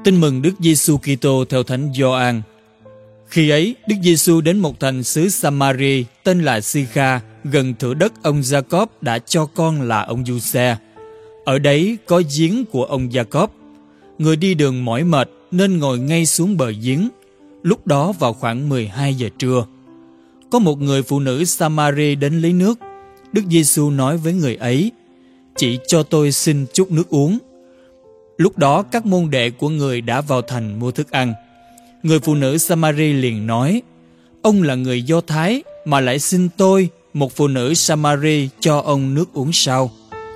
Tin mừng Đức Giêsu Kitô theo Thánh Gioan. Khi ấy, Đức Giêsu đến một thành xứ Samari tên là Sikha, gần thửa đất ông Gia-cốp đã cho con là ông Giuse. Ở đấy có giếng của ông Gia-cốp. Người đi đường mỏi mệt nên ngồi ngay xuống bờ giếng. Lúc đó vào khoảng 12 giờ trưa. Có một người phụ nữ Samari đến lấy nước. Đức Giêsu nói với người ấy: "Chị cho tôi xin chút nước uống." Lúc đó các môn đệ của người đã vào thành mua thức ăn. Người phụ nữ Samari liền nói: "Ông là người Do Thái mà lại xin tôi, một phụ nữ Samari, cho ông nước uống sao?"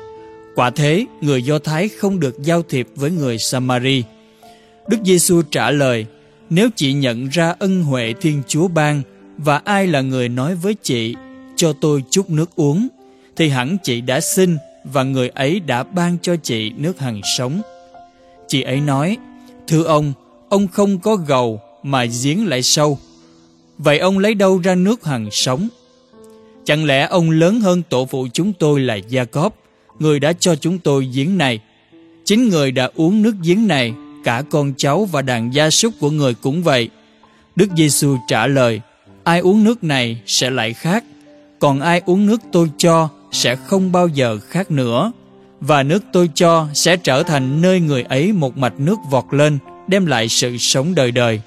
Quả thế, người Do Thái không được giao thiệp với người Samari. Đức Giêsu trả lời: "Nếu chị nhận ra ân huệ Thiên Chúa ban và ai là người nói với chị: cho tôi chút nước uống, thì hẳn chị đã xin và người ấy đã ban cho chị nước hằng sống." Chị ấy nói: "Thưa ông không có gầu mà giếng lại sâu. Vậy ông lấy đâu ra nước hằng sống? Chẳng lẽ ông lớn hơn tổ phụ chúng tôi là Gia-cốp, người đã cho chúng tôi giếng này? Chính người đã uống nước giếng này, cả con cháu và đàn gia súc của người cũng vậy." Đức Giêsu trả lời: "Ai uống nước này sẽ lại khát, còn ai uống nước tôi cho sẽ không bao giờ khát nữa. Và nước tôi cho sẽ trở thành nơi người ấy một mạch nước vọt lên, đem lại sự sống đời đời."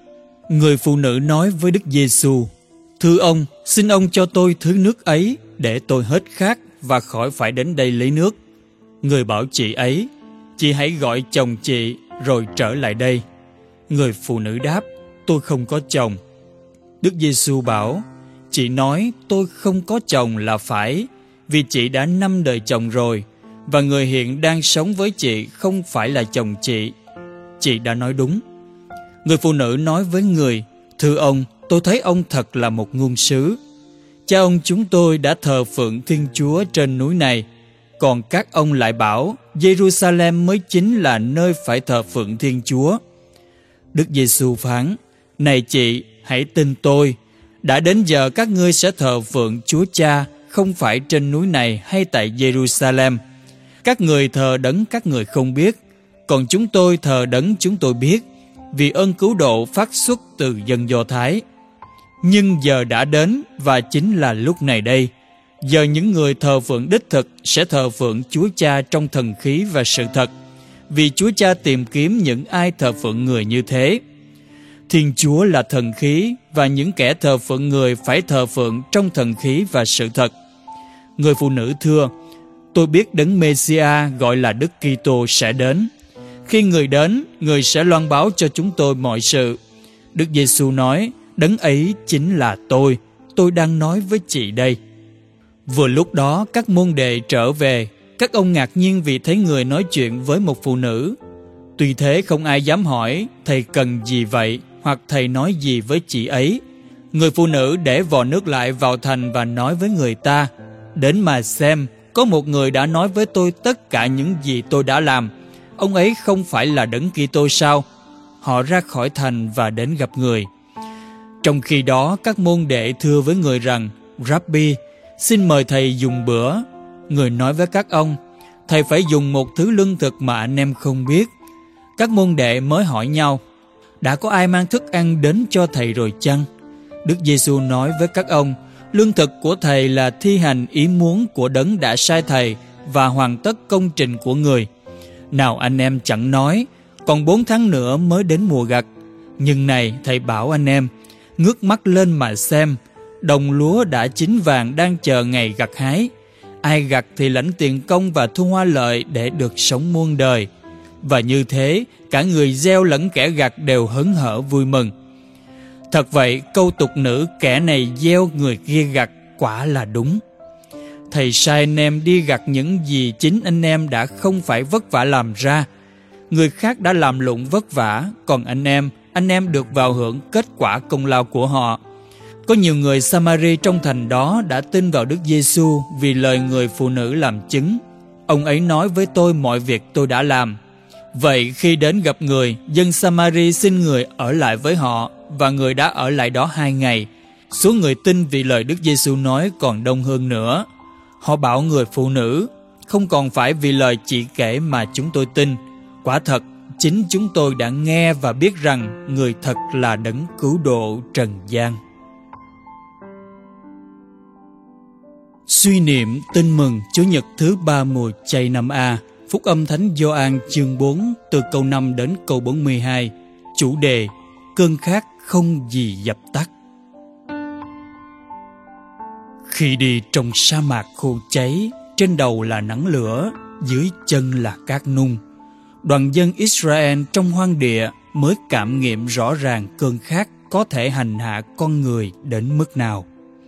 Người phụ nữ nói với Đức Giêsu: "Thưa ông, xin ông cho tôi thứ nước ấy để tôi hết khát và khỏi phải đến đây lấy nước." Người bảo chị ấy: "Chị hãy gọi chồng chị rồi trở lại đây." Người phụ nữ đáp: "Tôi không có chồng." Đức Giêsu bảo: "Chị nói tôi không có chồng là phải, vì chị đã 5 đời chồng rồi, và người hiện đang sống với chị không phải là chồng chị. Chị đã nói đúng." Người phụ nữ nói với người: "Thưa ông, tôi thấy ông thật là một ngôn sứ. Cha ông chúng tôi đã thờ phượng Thiên Chúa trên núi này, còn các ông lại bảo Giê-ru-sa-lem mới chính là nơi phải thờ phượng Thiên Chúa." Đức Giêsu phán: "Này chị, hãy tin tôi. Đã đến giờ các ngươi sẽ thờ phượng Chúa Cha, không phải trên núi này hay tại Giê-ru-sa-lem. Các người thờ đấng các người không biết, còn chúng tôi thờ đấng chúng tôi biết, vì ơn cứu độ phát xuất từ dân Do Thái. Nhưng giờ đã đến, và chính là lúc này đây. Giờ những người thờ phượng đích thực sẽ thờ phượng Chúa Cha trong thần khí và sự thật, vì Chúa Cha tìm kiếm những ai thờ phượng người như thế. Thiên Chúa là thần khí, và những kẻ thờ phượng người phải thờ phượng trong thần khí và sự thật." Người phụ nữ thưa: "Tôi biết đấng Mê-si-a gọi là Đức Kitô sẽ đến. Khi người đến, người sẽ loan báo cho chúng tôi mọi sự." Đức Giêsu nói: "Đấng ấy chính là tôi đang nói với chị đây." Vừa lúc đó các môn đệ trở về. Các ông ngạc nhiên vì thấy người nói chuyện với một phụ nữ. Tuy thế không ai dám hỏi: "Thầy cần gì vậy?" hoặc "Thầy nói gì với chị ấy?" Người phụ nữ để vò nước lại vào thành và nói với người ta: "Đến mà xem, có một người đã nói với tôi tất cả những gì tôi đã làm. Ông ấy không phải là đấng Kitô sao?" Họ ra khỏi thành và đến gặp người. Trong khi đó các môn đệ thưa với người rằng: "Rabbi, xin mời thầy dùng bữa." Người nói với các ông: "Thầy phải dùng một thứ lương thực mà anh em không biết." Các môn đệ mới hỏi nhau: "Đã có ai mang thức ăn đến cho thầy rồi chăng?" Đức Giêsu nói với các ông: "Lương thực của thầy là thi hành ý muốn của đấng đã sai thầy và hoàn tất công trình của người. Nào anh em chẳng nói, còn 4 tháng nữa mới đến mùa gặt. Nhưng này thầy bảo anh em, ngước mắt lên mà xem, đồng lúa đã chín vàng đang chờ ngày gặt hái. Ai gặt thì lãnh tiền công và thu hoa lợi để được sống muôn đời. Và như thế, cả người gieo lẫn kẻ gặt đều hớn hở vui mừng. Thật vậy, câu tục ngữ kẻ này gieo người kia gặt quả là đúng. Thầy sai anh em đi gặt những gì chính anh em đã không phải vất vả làm ra. Người khác đã làm lụng vất vả, còn anh em được vào hưởng kết quả công lao của họ." Có nhiều người Samari trong thành đó đã tin vào Đức Giêsu vì lời người phụ nữ làm chứng: "Ông ấy nói với tôi mọi việc tôi đã làm." Vậy khi đến gặp người, dân Samari xin người ở lại với họ, và người đã ở lại đó 2 ngày. Số người tin vì lời Đức Giêsu nói còn đông hơn nữa. Họ bảo người phụ nữ: "Không còn phải vì lời chị kể mà chúng tôi tin. Quả thật, chính chúng tôi đã nghe và biết rằng người thật là đấng cứu độ trần gian. Suy niệm tin mừng Chủ nhật thứ 3 mùa chay năm A. Phúc âm Thánh Gioan chương 4 từ câu 5 đến câu 42. Chủ đề: cơn khát không gì dập tắt. Khi đi trong sa mạc khô cháy, trên đầu là nắng lửa, dưới chân là cát nung, đoàn dân Israel trong hoang địa mới cảm nghiệm rõ ràng cơn khát có thể hành hạ con người đến mức nào.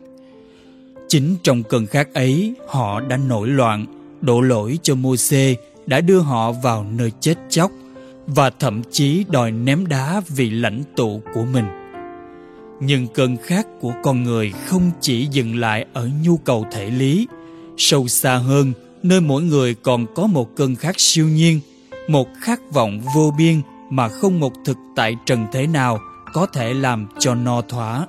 Chính trong cơn khát ấy, họ đã nổi loạn, đổ lỗi cho Mô-xê đã đưa họ vào nơi chết chóc, và thậm chí đòi ném đá vị lãnh tụ của mình. Nhưng cơn khát của con người không chỉ dừng lại ở nhu cầu thể lý. Sâu xa hơn, nơi mỗi người còn có một cơn khát siêu nhiên, một khát vọng vô biên mà không một thực tại trần thế nào có thể làm cho no thỏa.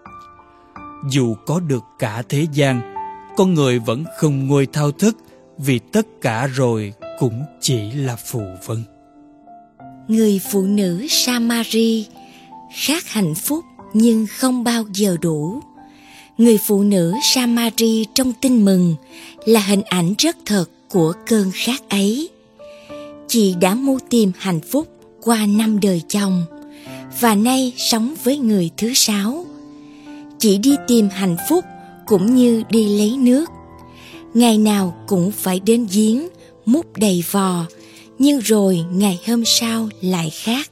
Dù có được cả thế gian, con người vẫn không nguôi thao thức, vì tất cả rồi cũng chỉ là phù vân. Người phụ nữ Samari khát hạnh phúc nhưng không bao giờ đủ. Người phụ nữ Samari trong Tin Mừng là hình ảnh rất thật của cơn khát ấy. Chị đã mưu tìm hạnh phúc qua 5 đời chồng, và nay sống với người thứ 6. Chị đi tìm hạnh phúc cũng như đi lấy nước. Ngày nào cũng phải đến giếng, múc đầy vò, nhưng rồi ngày hôm sau lại khác.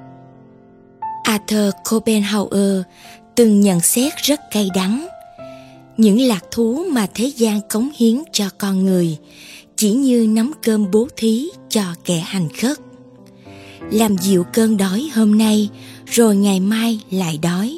Arthur Schopenhauer từng nhận xét rất cay đắng: những lạc thú mà thế gian cống hiến cho con người chỉ như nắm cơm bố thí cho kẻ hành khất. Làm dịu cơn đói hôm nay, rồi ngày mai lại đói.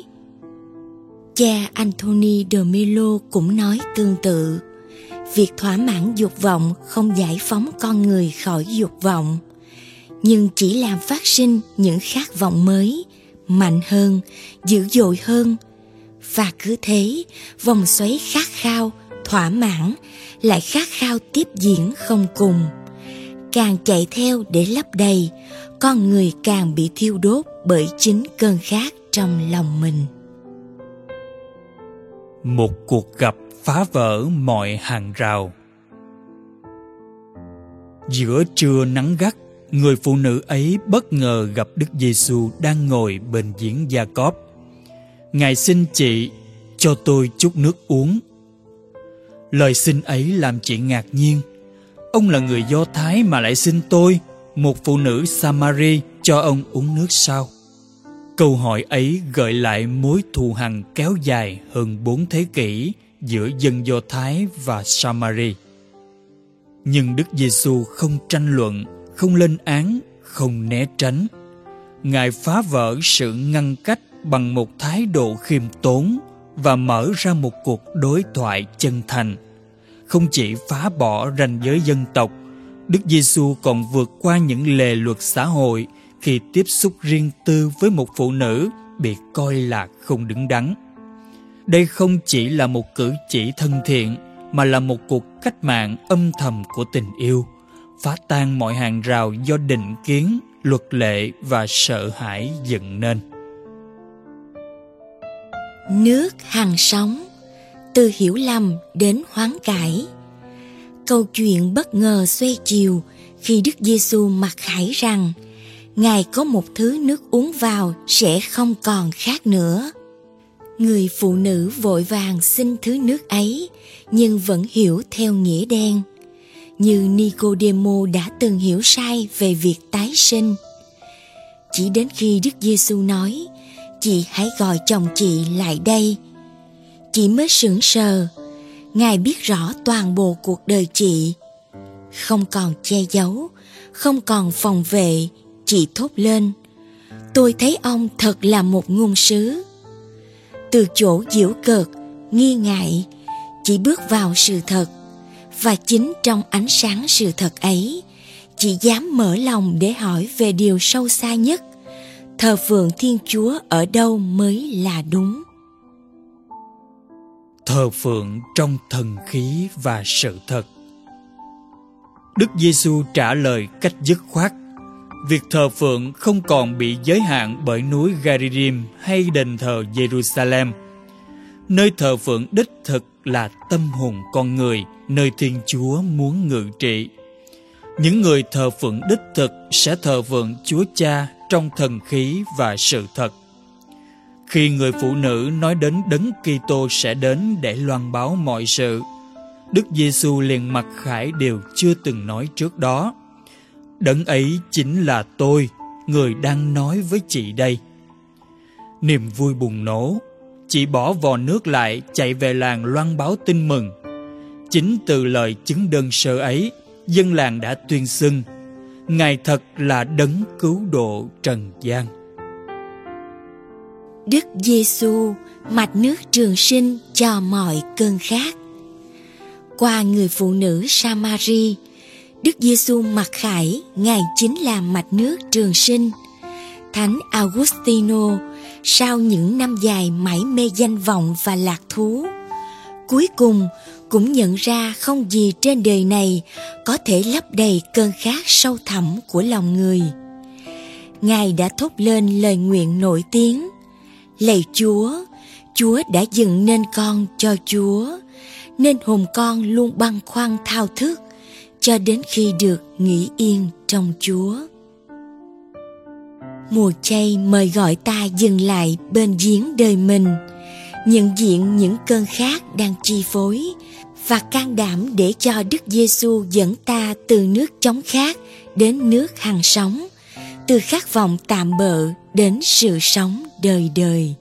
Cha Anthony de Mello cũng nói tương tự: việc thỏa mãn dục vọng không giải phóng con người khỏi dục vọng, nhưng chỉ làm phát sinh những khát vọng mới, mạnh hơn, dữ dội hơn. Và cứ thế, vòng xoáy khát khao, thỏa mãn, lại khát khao tiếp diễn không cùng. Càng chạy theo để lấp đầy, con người càng bị thiêu đốt bởi chính cơn khát trong lòng mình. Một cuộc gặp phá vỡ mọi hàng rào. Giữa trưa nắng gắt, người phụ nữ ấy bất ngờ gặp Đức Giêsu đang ngồi bên giếng Gia-cóp. Ngài xin chị cho tôi chút nước uống. Lời xin ấy làm chị ngạc nhiên. Ông là người Do Thái mà lại xin tôi, một phụ nữ Samari, cho ông uống nước sao? Câu hỏi ấy gợi lại mối thù hằn kéo dài hơn 4 thế kỷ giữa dân Do Thái và Samari. Nhưng Đức Giêsu không tranh luận, không lên án, không né tránh. Ngài phá vỡ sự ngăn cách bằng một thái độ khiêm tốn và mở ra một cuộc đối thoại chân thành. Không chỉ phá bỏ ranh giới dân tộc, Đức Giêsu còn vượt qua những lề luật xã hội khi tiếp xúc riêng tư với một phụ nữ bị coi là không đứng đắn. Đây không chỉ là một cử chỉ thân thiện, mà là một cuộc cách mạng âm thầm của tình yêu, phá tan mọi hàng rào do định kiến, luật lệ và sợ hãi dựng nên. Nước hằng sóng, từ hiểu lầm đến hoán cải. Câu chuyện bất ngờ xoay chiều khi Đức Giêsu mặc khải rằng Ngài có một thứ nước uống vào sẽ không còn khát nữa. Người phụ nữ vội vàng xin thứ nước ấy, nhưng vẫn hiểu theo nghĩa đen, như Nicodemo đã từng hiểu sai về việc tái sinh. Chỉ đến khi Đức Giêsu nói: "Chị hãy gọi chồng chị lại đây", chị mới sững sờ. Ngài biết rõ toàn bộ cuộc đời chị. Không còn che giấu, không còn phòng vệ, chị thốt lên: "Tôi thấy ông thật là một ngôn sứ." Từ chỗ giễu cợt, nghi ngại, chị bước vào sự thật. Và chính trong ánh sáng sự thật ấy, chị dám mở lòng để hỏi về điều sâu xa nhất: thờ phượng Thiên Chúa ở đâu mới là đúng? Thờ phượng trong thần khí và sự thật. Đức Giêsu trả lời cách dứt khoát: việc thờ phượng không còn bị giới hạn bởi núi Garidim hay đền thờ Jerusalem. Nơi thờ phượng đích thực là tâm hồn con người, nơi Thiên Chúa muốn ngự trị. Những người thờ phượng đích thực sẽ thờ phượng Chúa Cha trong thần khí và sự thật. Khi người phụ nữ nói đến Đấng Kitô sẽ đến để loan báo mọi sự, Đức Giêsu liền mặc khải điều chưa từng nói trước đó. Đấng ấy chính là tôi, người đang nói với chị đây. Niềm vui bùng nổ, chị bỏ vò nước lại chạy về làng loan báo tin mừng. Chính từ lời chứng đơn sơ ấy, dân làng đã tuyên xưng, Ngài thật là đấng cứu độ trần gian. Đức Giêsu mạch nước trường sinh cho mọi cơn khát. Qua người phụ nữ Samari, Đức Giêsu mặc khải Ngài chính là mạch nước trường sinh. Thánh Augustino, sau những năm dài mải mê danh vọng và lạc thú, cuối cùng cũng nhận ra không gì trên đời này có thể lấp đầy cơn khát sâu thẳm của lòng người. Ngài đã thốt lên lời nguyện nổi tiếng: Lạy Chúa, Chúa đã dựng nên con cho Chúa, nên hồn con luôn băn khoăn thao thức cho đến khi được nghỉ yên trong Chúa. Mùa chay mời gọi ta dừng lại bên giếng đời mình, nhận diện những cơn khát đang chi phối và can đảm để cho Đức Giêsu dẫn ta từ nước chóng khát đến nước hằng sống, từ khát vọng tạm bợ đến sự sống đời đời.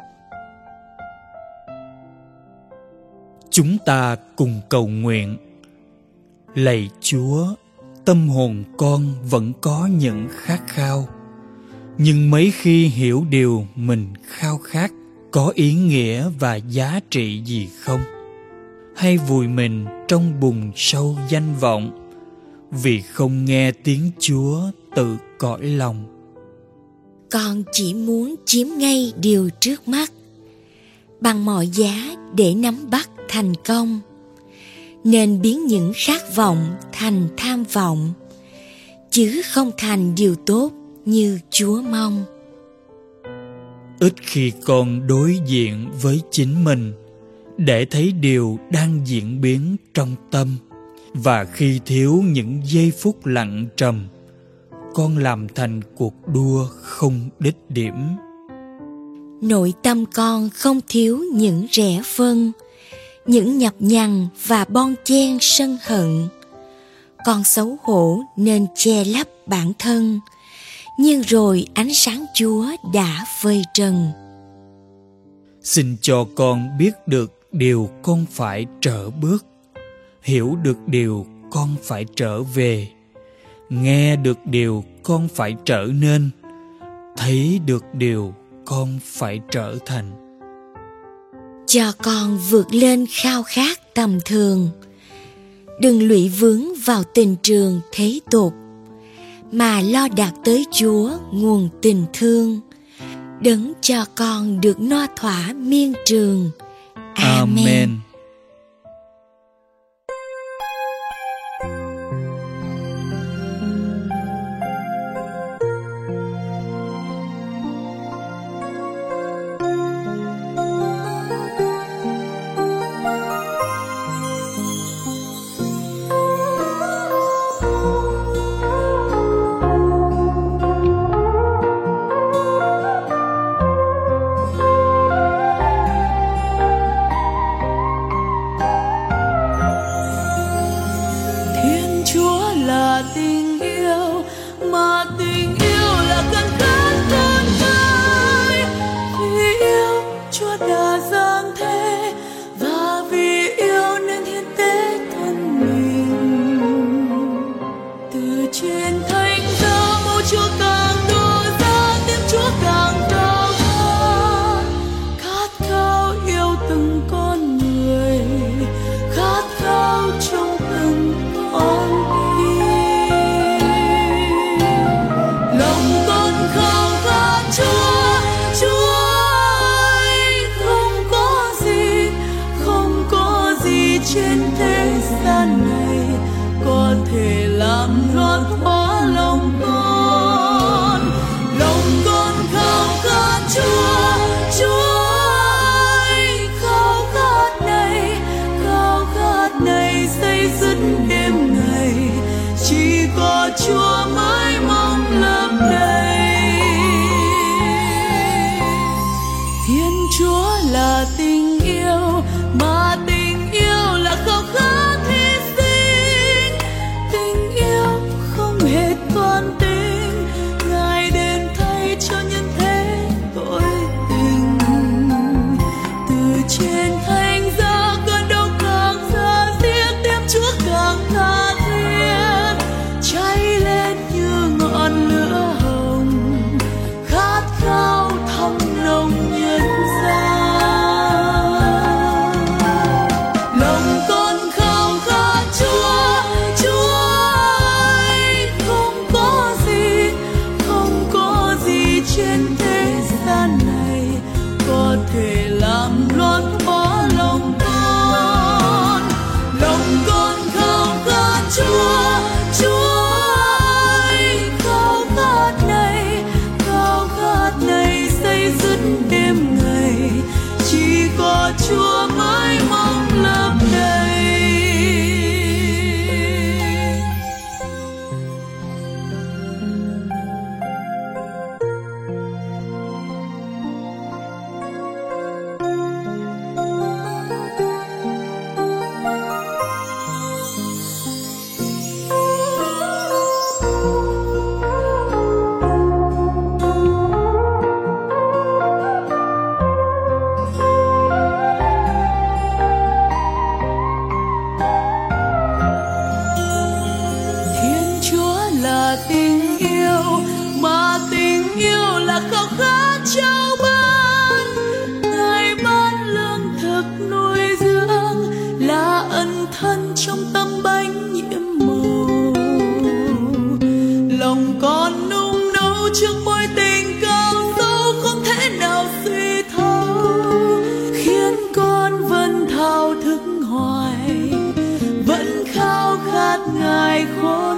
Chúng ta cùng cầu nguyện. Lạy Chúa, tâm hồn con vẫn có những khát khao, nhưng mấy khi hiểu điều mình khao khát có ý nghĩa và giá trị gì không? Hay vùi mình trong bùn sâu danh vọng vì không nghe tiếng Chúa từ cõi lòng? Con chỉ muốn chiếm ngay điều trước mắt, bằng mọi giá để nắm bắt thành công, nên biến những khát vọng thành tham vọng, chứ không thành điều tốt như Chúa mong. Ít khi con đối diện với chính mình để thấy điều đang diễn biến trong tâm, và khi thiếu những giây phút lặng trầm, con làm thành cuộc đua không đích điểm. Nội tâm con không thiếu những rẽ phân, những nhập nhằng và bon chen sân hận. Con xấu hổ nên che lấp bản thân, nhưng rồi ánh sáng Chúa đã phơi trần. Xin cho con biết được điều con phải trở bước, hiểu được điều con phải trở về, nghe được điều con phải trở nên, thấy được điều con phải trở thành. Cho con vượt lên khao khát tầm thường, đừng lụy vướng vào tình trường thế tục, mà lo đạt tới Chúa nguồn tình thương, đấng cho con được no thỏa miên trường. Amen. lòng con nung nấu trước mối tình cao dấu không thể nào suy thấu, khiến con vẫn thao thức hoài, vẫn khao khát ngài khói